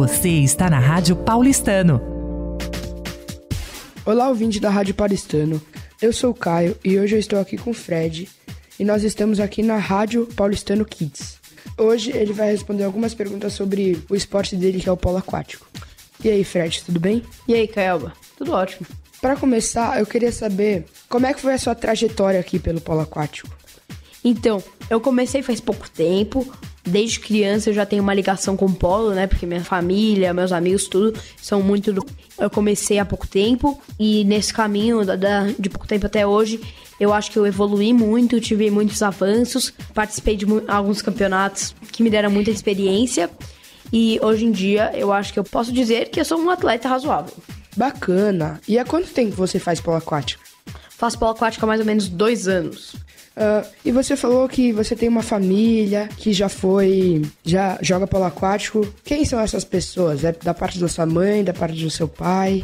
Você está na Rádio Paulistano. Olá, ouvinte da Rádio Paulistano. Eu sou o Caio e hoje eu estou aqui com o Fred. E nós estamos aqui na Rádio Paulistano Kids. Hoje ele vai responder algumas perguntas sobre o esporte dele, que é o polo aquático. E aí, Fred, tudo bem? E aí, Caioba? Tudo ótimo. Para começar, eu queria saber como é que foi a sua trajetória aqui pelo polo aquático. Então, eu comecei faz pouco tempo. Desde criança eu já tenho uma ligação com o polo, né? Porque minha família, meus amigos, tudo são muito do... Eu comecei há pouco tempo e nesse caminho de pouco tempo até hoje, eu acho que eu evoluí muito, tive muitos avanços, participei de alguns campeonatos que me deram muita experiência e hoje em dia eu acho que eu posso dizer que eu sou um atleta razoável. Bacana! E há quanto tempo você faz polo aquático? Faço polo aquático há mais ou menos 2 anos. E você falou que você tem uma família que já joga polo aquático. Quem são essas pessoas? É da parte da sua mãe, da parte do seu pai?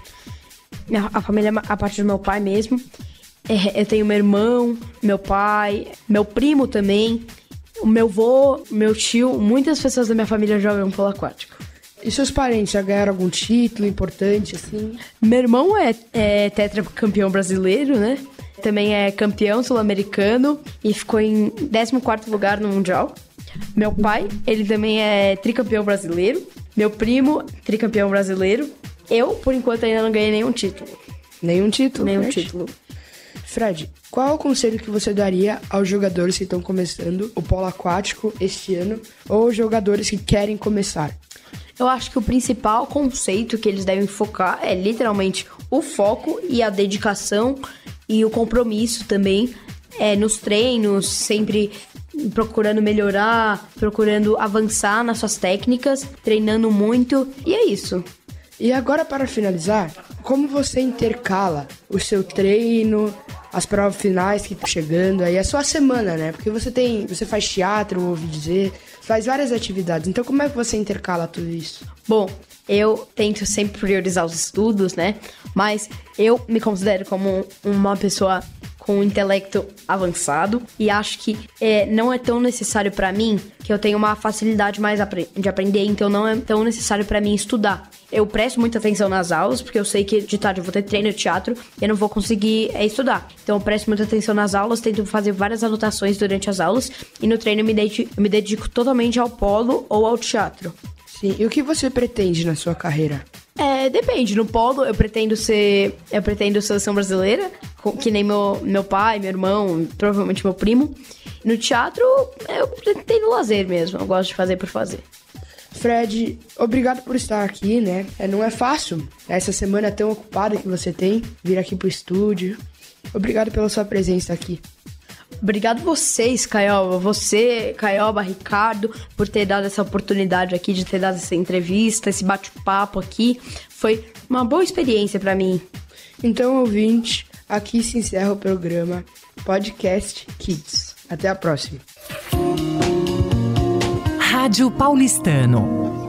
A família, a parte do meu pai mesmo. Eu tenho meu irmão, meu pai, meu primo também, o meu avô, meu tio. Muitas pessoas da minha família jogam polo aquático. E seus parentes já ganharam algum título importante, assim? Meu irmão é tetracampeão brasileiro, né? Também é campeão sul-americano e ficou em 14º lugar no Mundial. Meu pai, ele também é tricampeão brasileiro. Meu primo, tricampeão brasileiro. Eu, por enquanto, ainda não ganhei nenhum título. Nenhum título? Nenhum Fred? título. Fred, qual é o conselho que você daria aos jogadores que estão começando o polo aquático este ano ou jogadores que querem começar? Eu acho que o principal conceito que eles devem focar é literalmente o foco e a dedicação e o compromisso também nos treinos, sempre procurando melhorar, procurando avançar nas suas técnicas, treinando muito, e é isso. E agora, para finalizar, como você intercala o seu treino, as provas finais que estão chegando aí, a sua semana, né? Porque você faz teatro, ouvi dizer, faz várias atividades. Então, como é que você intercala tudo isso? Bom, eu tento sempre priorizar os estudos, né? Mas eu me considero como uma pessoa com um intelecto avançado e acho que não é tão necessário pra mim, que eu tenho uma facilidade mais de aprender, então não é tão necessário pra mim estudar. Eu presto muita atenção nas aulas, porque eu sei que de tarde eu vou ter treino de teatro e eu não vou conseguir estudar. Então eu presto muita atenção nas aulas, tento fazer várias anotações durante as aulas e no treino eu me dedico totalmente ao polo ou ao teatro. Sim, e o que você pretende na sua carreira? Depende. No polo eu pretendo seleção brasileira, que nem meu pai, meu irmão, provavelmente meu primo. No teatro eu pretendo lazer mesmo, eu gosto de fazer por fazer. Fred, obrigado por estar aqui, né? Não é fácil essa semana tão ocupada que você tem, vir aqui pro estúdio. Obrigado pela sua presença aqui. Obrigado vocês, Caioba. Você, Caioba, Ricardo, por ter dado essa oportunidade aqui, de ter dado essa entrevista, esse bate-papo aqui. Foi uma boa experiência pra mim. Então, ouvinte, aqui se encerra o programa Podcast Kids. Até a próxima. Rádio Paulistano.